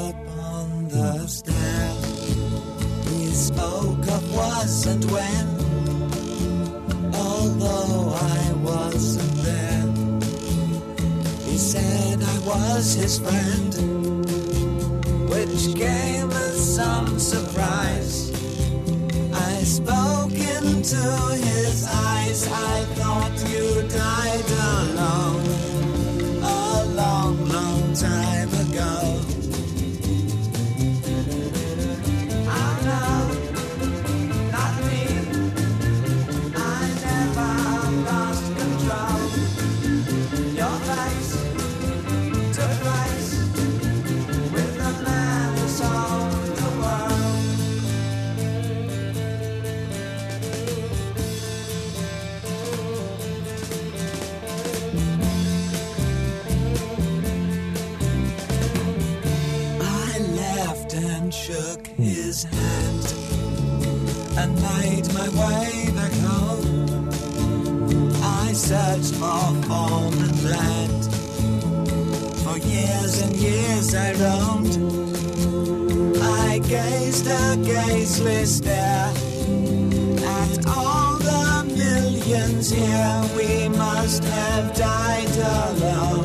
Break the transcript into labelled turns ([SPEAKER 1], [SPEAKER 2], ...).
[SPEAKER 1] upon the stair. We spoke of was and when, although I wasn't there. He said I was his friend, which came as some surprise. I spoke into his eyes. I thought you died alone a long, long time ago. Oh no, not me. I never lost control. Your face took place with the man who sold the world. I laughed and shook his hand and made my way back home. I searched for foreign land. For years and years I roamed. I gazed a gazeless stare at all the millions here. We must have died alone